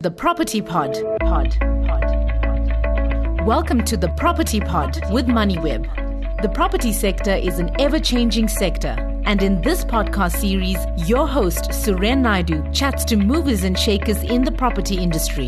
The Property Pod. Welcome to The Property Pod with MoneyWeb. The property sector is an ever-changing sector. And in this podcast series, your host, Suren Naidu, chats to movers and shakers in the property industry.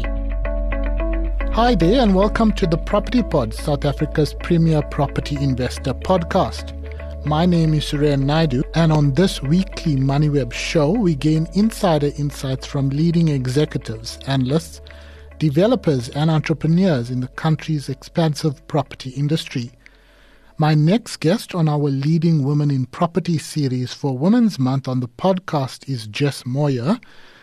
Hi there and welcome to The Property Pod, South Africa's premier property investor podcast. My name is Suren Naidu, and on this weekly MoneyWeb show, we gain insider insights from leading executives, analysts, developers, and entrepreneurs in the country's expansive property industry. My next guest on our Leading Women in Property series for Women's Month on the podcast is Jess Moyer.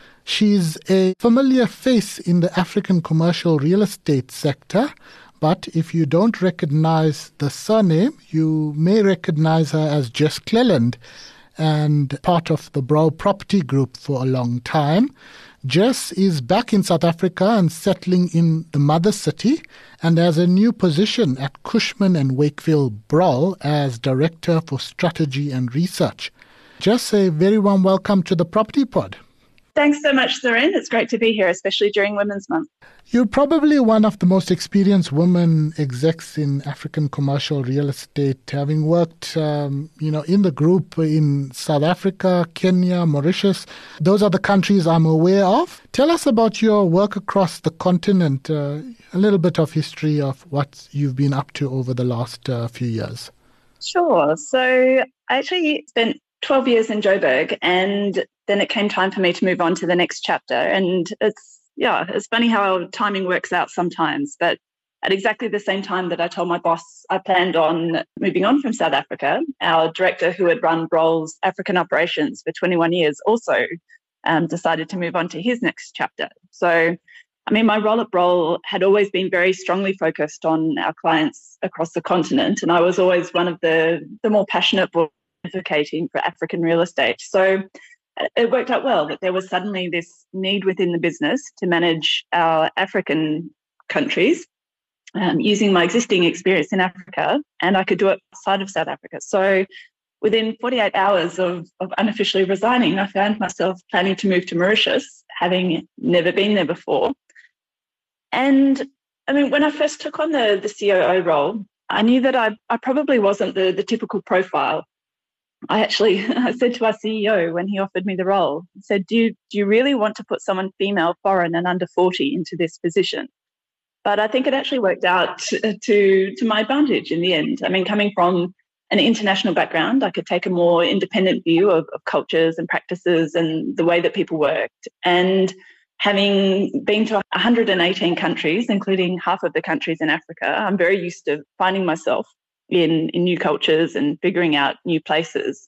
She's a familiar face in the African commercial real estate sector, but if you don't recognize the surname, you may recognize her as Jess Cleland and part of the Brow Property Group for a long time. Jess is back in South Africa and settling in the mother city and has a new position at Cushman & Wakefield Brow as Director for Strategy and Research. Jess, a very warm welcome to the Property Pod. Thanks so much, Suren. It's great to be here, especially during Women's Month. You're probably one of the most experienced women execs in African commercial real estate, having worked, in the group in South Africa, Kenya, Mauritius. Those are the countries I'm aware of. Tell us about your work across the continent, a little bit of history of what you've been up to over the last few years. Sure. So I actually spent 12 years in Joburg, and then it came time for me to move on to the next chapter. And it's funny how timing works out sometimes. But at exactly the same time that I told my boss I planned on moving on from South Africa, our director who had run Broll's African operations for 21 years also decided to move on to his next chapter. So, my role at Broll had always been very strongly focused on our clients across the continent. And I was always one of the more passionate advocating for African real estate. So it worked out well that there was suddenly this need within the business to manage our African countries using my existing experience in Africa, and I could do it outside of South Africa. So within 48 hours of unofficially resigning, I found myself planning to move to Mauritius, having never been there before. And when I first took on the COO role, I knew that I probably wasn't the typical profile. I said to our CEO when he offered me the role, I said, do you really want to put someone female, foreign and under 40 into this position? But I think it actually worked out to my advantage in the end. Coming from an international background, I could take a more independent view of cultures and practices and the way that people worked. And having been to 118 countries, including half of the countries in Africa, I'm very used to finding myself in new cultures and figuring out new places.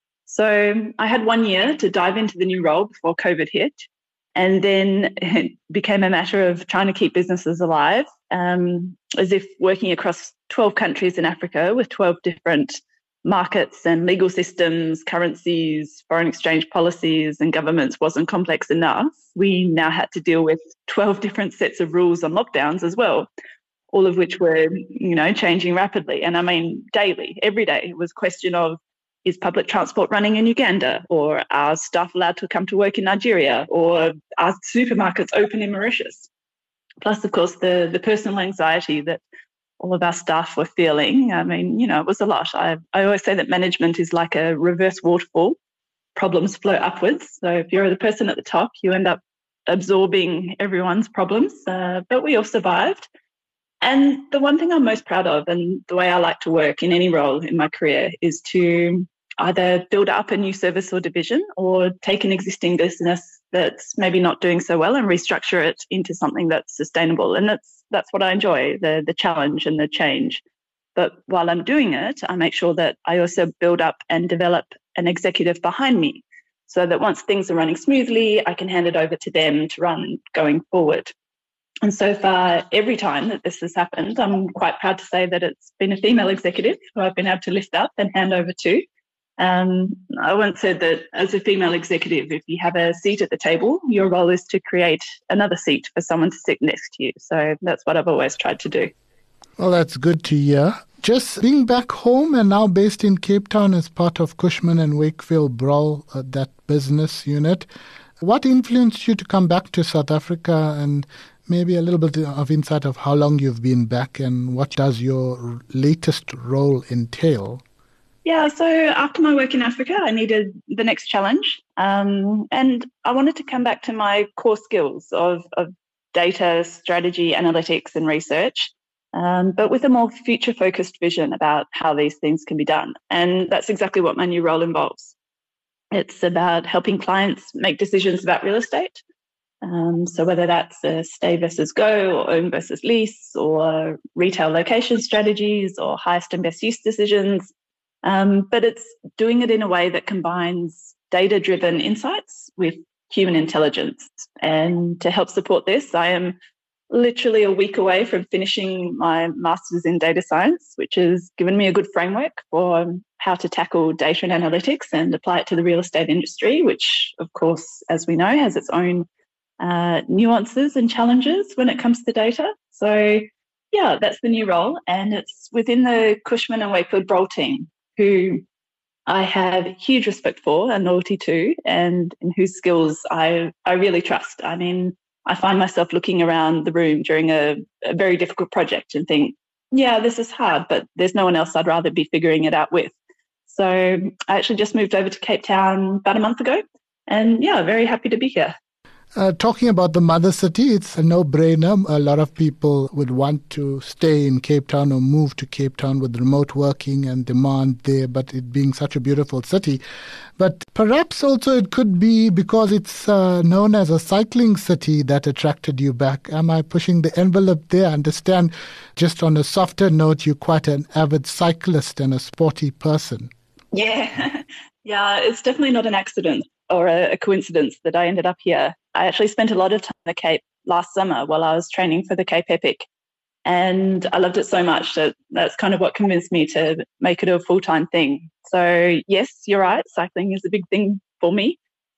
So I had 1 year to dive into the new role before COVID hit. And then it became a matter of trying to keep businesses alive, as if working across 12 countries in Africa with 12 different markets and legal systems, currencies, foreign exchange policies and governments wasn't complex enough. We now had to deal with 12 different sets of rules on lockdowns as well, all of which were, changing rapidly. And daily, every day, it was a question of, is public transport running in Uganda? Or are staff allowed to come to work in Nigeria? Or are supermarkets open in Mauritius? Plus, of course, the personal anxiety that all of our staff were feeling. It was a lot. I always say that management is like a reverse waterfall. Problems flow upwards. So if you're the person at the top, you end up absorbing everyone's problems. But we all survived. And the one thing I'm most proud of, and the way I like to work in any role in my career, is to either build up a new service or division or take an existing business that's maybe not doing so well and restructure it into something that's sustainable. And that's what I enjoy, the challenge and the change. But while I'm doing it, I make sure that I also build up and develop an executive behind me so that once things are running smoothly, I can hand it over to them to run going forward. And so far, every time that this has happened, I'm quite proud to say that it's been a female executive who I've been able to lift up and hand over to. I once said that as a female executive, if you have a seat at the table, your role is to create another seat for someone to sit next to you. So that's what I've always tried to do. Well, that's good to hear. Just being back home and now based in Cape Town as part of Cushman & Wakefield Broll, that business unit, What influenced you to come back to South Africa, and maybe a little bit of insight of how long you've been back and what does your latest role entail? Yeah, so after my work in Africa, I needed the next challenge. And I wanted to come back to my core skills of data, strategy, analytics, and research, but with a more future-focused vision about how these things can be done. And that's exactly what my new role involves. It's about helping clients make decisions about real estate. So whether that's a stay versus go or own versus lease or retail location strategies or highest and best use decisions, but it's doing it in a way that combines data-driven insights with human intelligence. And to help support this, I am literally a week away from finishing my master's in data science, which has given me a good framework for how to tackle data and analytics and apply it to the real estate industry, which, of course, as we know, has its own nuances and challenges when it comes to data. So, yeah, that's the new role. And it's within the Cushman and Wakefield Broll team, who I have huge respect for and loyalty to, and in whose skills I really trust. I mean, I find myself looking around the room during a very difficult project and think, yeah, this is hard, but there's no one else I'd rather be figuring it out with. So I actually just moved over to Cape Town about a month ago, and yeah, very happy to be here. Talking about the mother city, it's a no-brainer. A lot of people would want to stay in Cape Town or move to Cape Town with remote working and demand there, but it being such a beautiful city. But perhaps also it could be because it's known as a cycling city that attracted you back. Am I pushing the envelope there? I understand, just on a softer note, you're quite an avid cyclist and a sporty person. Yeah, yeah, it's definitely not an accident or a coincidence that I ended up here. I actually spent a lot of time at the Cape last summer while I was training for the Cape Epic. And I loved it so much that that's kind of what convinced me to make it a full-time thing. So yes, you're right, cycling is a big thing for me.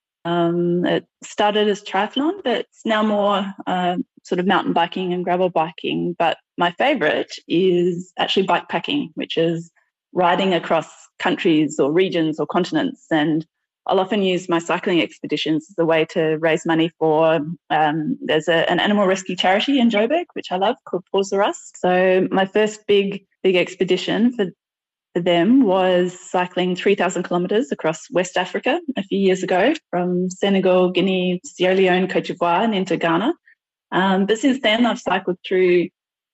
It started as triathlon, but it's now more sort of mountain biking and gravel biking. But my favourite is actually bike packing, which is riding across countries or regions or continents. And I'll often use my cycling expeditions as a way to raise money for, there's an animal rescue charity in Joburg, which I love, called Paws for Us. So my first big expedition for them was cycling 3,000 kilometres across West Africa a few years ago, from Senegal, Guinea, Sierra Leone, Cote d'Ivoire and into Ghana. But since then I've cycled through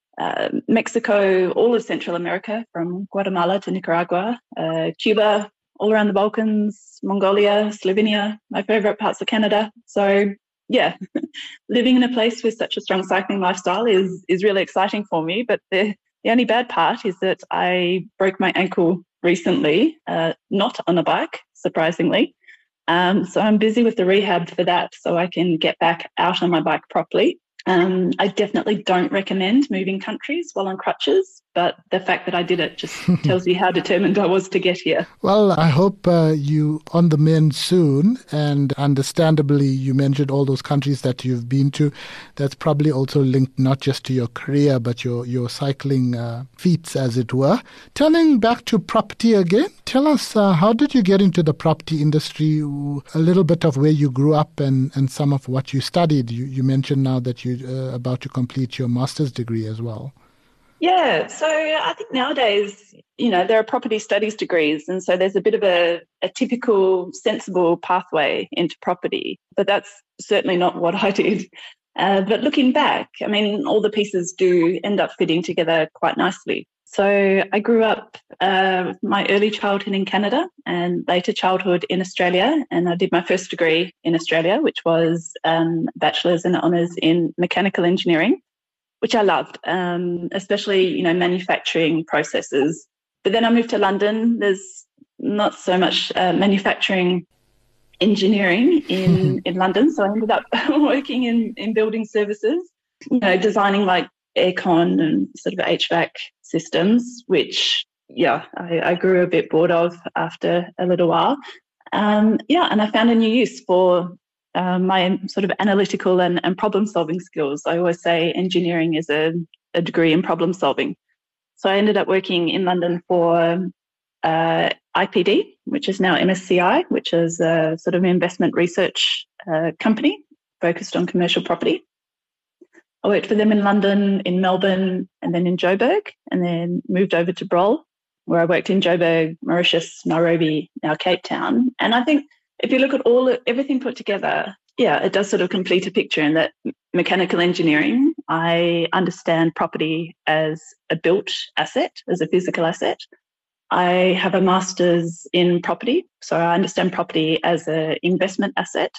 Mexico, all of Central America, from Guatemala to Nicaragua, Cuba, all around the Balkans, Mongolia, Slovenia, my favourite parts of Canada. So, yeah, living in a place with such a strong cycling lifestyle is really exciting for me. But the only bad part is that I broke my ankle recently, not on a bike, surprisingly. So I'm busy with the rehab for that so I can get back out on my bike properly. I definitely don't recommend moving countries while on crutches, but the fact that I did it just tells you how determined I was to get here. Well, I hope you on the mend soon, and understandably you mentioned all those countries that you've been to. That's probably also linked not just to your career but your cycling feats, as it were. Turning back to property again, tell us how did you get into the property industry, a little bit of where you grew up and some of what you studied. You mentioned now that you're about to complete your master's degree as well. Yeah, so I think nowadays, there are property studies degrees, and so there's a bit of a typical, sensible pathway into property, but that's certainly not what I did. But looking back, I mean, all the pieces do end up fitting together quite nicely. So I grew up my early childhood in Canada and later childhood in Australia, and I did my first degree in Australia, which was bachelor's and honours in mechanical engineering, which I loved, especially, manufacturing processes. But then I moved to London. There's not so much manufacturing engineering in London. So I ended up working in building services, designing like aircon and sort of HVAC systems, which, I grew a bit bored of after a little while. And I found a new use for my sort of analytical and problem-solving skills. I always say engineering is a degree in problem-solving. So I ended up working in London for IPD, which is now MSCI, which is a sort of investment research company focused on commercial property. I worked for them in London, in Melbourne, and then in Joburg, and then moved over to Brol, where I worked in Joburg, Mauritius, Nairobi, now Cape Town. And I think if you look at everything put together, it does sort of complete a picture in that mechanical engineering, I understand property as a built asset, as a physical asset. I have a master's in property, so I understand property as an investment asset.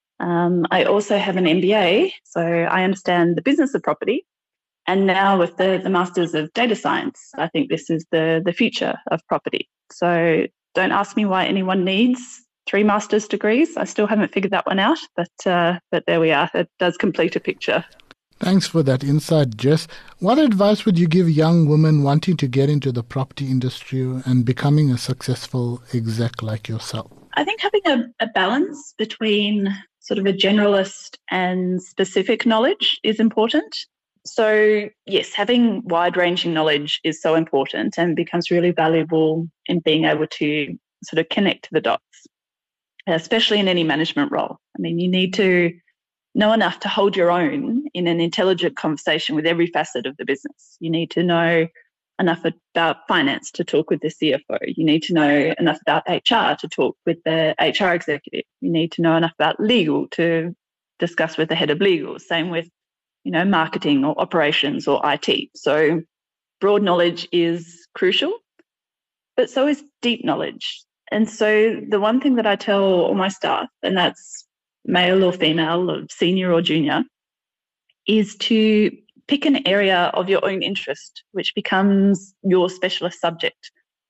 I also have an MBA, so I understand the business of property. And now with the Masters of Data Science, I think this is the future of property. So don't ask me why anyone needs 3 master's degrees. I still haven't figured that one out, but there we are. It does complete a picture. Thanks for that insight, Jess. What advice would you give young women wanting to get into the property industry and becoming a successful exec like yourself? I think having a balance between sort of a generalist and specific knowledge is important. So yes, having wide-ranging knowledge is so important and becomes really valuable in being able to sort of connect the dots, especially in any management role. I mean, you need to know enough to hold your own in an intelligent conversation with every facet of the business. You need to know enough about finance to talk with the CFO. You need to know enough about HR to talk with the HR executive. You need to know enough about legal to discuss with the head of legal. Same with, marketing or operations or IT. So broad knowledge is crucial, but so is deep knowledge. And so the one thing that I tell all my staff, and that's male or female or senior or junior, is to pick an area of your own interest, which becomes your specialist subject.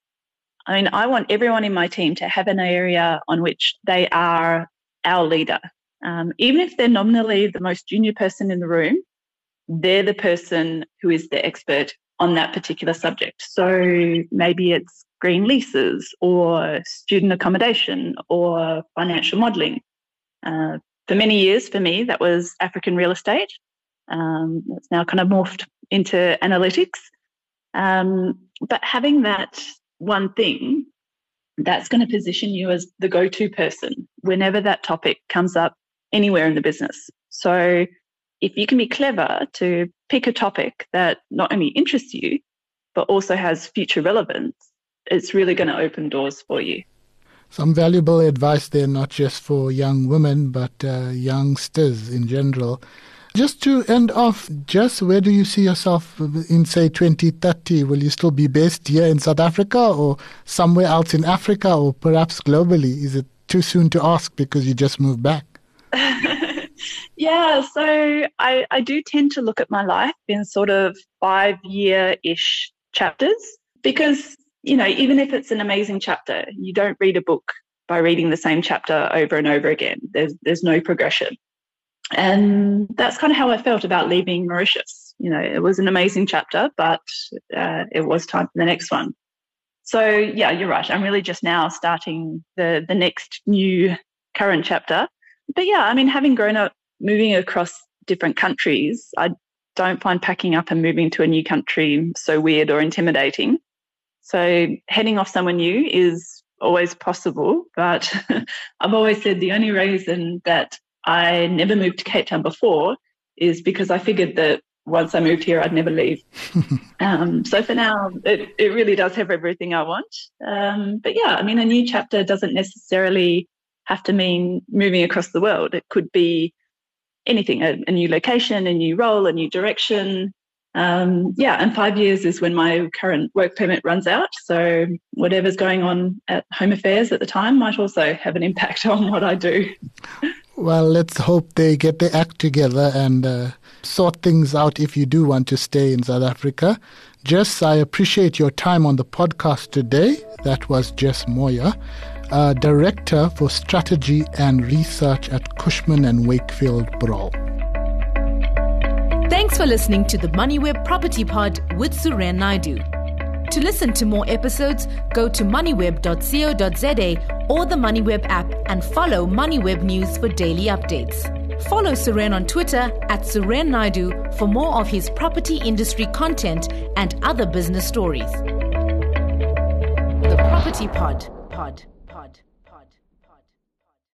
I mean, I want everyone in my team to have an area on which they are our leader. Even if they're nominally the most junior person in the room, they're the person who is the expert on that particular subject. So maybe it's green leases or student accommodation or financial modelling. For many years, for me, that was African real estate. It's now kind of morphed into analytics. But having that one thing, that's going to position you as the go-to person whenever that topic comes up anywhere in the business. So if you can be clever to pick a topic that not only interests you, but also has future relevance, it's really going to open doors for you. Some valuable advice there, not just for young women, but youngsters in general. Just to end off, Jess, where do you see yourself in, say, 2030? Will you still be based here in South Africa or somewhere else in Africa or perhaps globally? Is it too soon to ask because you just moved back? Yeah, so I do tend to look at my life in sort of 5-year-ish chapters because, even if it's an amazing chapter, you don't read a book by reading the same chapter over and over again. There's no progression. And that's kind of how I felt about leaving Mauritius. It was an amazing chapter, but it was time for the next one. So, yeah, you're right. I'm really just now starting the next new current chapter. But, yeah, I mean, having grown up moving across different countries, I don't find packing up and moving to a new country so weird or intimidating. So heading off somewhere new is always possible. But I've always said the only reason that I never moved to Cape Town before is because I figured that once I moved here, I'd never leave. So for now, it really does have everything I want. But yeah, I mean, a new chapter doesn't necessarily have to mean moving across the world. It could be anything, a new location, a new role, a new direction. And 5 years is when my current work permit runs out. So whatever's going on at Home Affairs at the time might also have an impact on what I do. Well, let's hope they get their act together and sort things out if you do want to stay in South Africa. Jess, I appreciate your time on the podcast today. That was Jess Moyer, Director for Strategy and Research at Cushman & Wakefield Brol. Thanks for listening to the MoneyWeb Property Pod with Suren Naidu. To listen to more episodes, go to moneyweb.co.za or the MoneyWeb app and follow MoneyWeb News for daily updates. Follow Suren on Twitter @Suren Naidu for more of his property industry content and other business stories. The Property Pod.